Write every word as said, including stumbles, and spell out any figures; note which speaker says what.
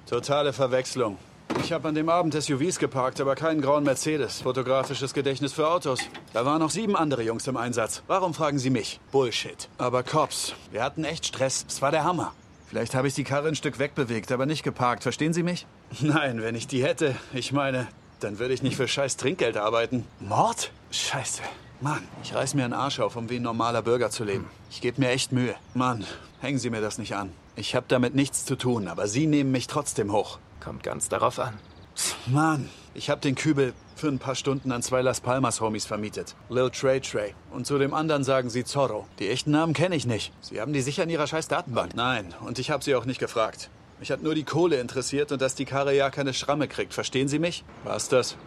Speaker 1: Totale Verwechslung. Ich habe an dem Abend S U Vs geparkt, aber keinen grauen Mercedes. Fotografisches Gedächtnis für Autos. Da waren noch sieben andere Jungs im Einsatz. Warum fragen Sie mich? Bullshit. Aber Cops, wir hatten echt Stress. Es war der Hammer. Vielleicht habe ich die Karre ein Stück wegbewegt, aber nicht geparkt. Verstehen Sie mich? Nein, wenn ich die hätte, ich meine, dann würde ich nicht für scheiß Trinkgeld arbeiten. Mord? Scheiße. Mann, ich reiß mir einen Arsch auf, um wie ein normaler Bürger zu leben. Ich gebe mir echt Mühe. Mann, hängen Sie mir das nicht an. Ich habe damit nichts zu tun, aber Sie nehmen mich trotzdem hoch.
Speaker 2: Kommt ganz darauf an.
Speaker 1: Mann, ich habe den Kübel für ein paar Stunden an zwei Las Palmas Homies vermietet. Lil Trey Trey. Und zu dem anderen sagen sie Zorro. Die echten Namen kenne ich nicht. Sie haben die sicher in ihrer scheiß Datenbank. Nein, und ich habe sie auch nicht gefragt. Mich hat nur die Kohle interessiert und dass die Karre ja keine Schramme kriegt. Verstehen Sie mich? War's das?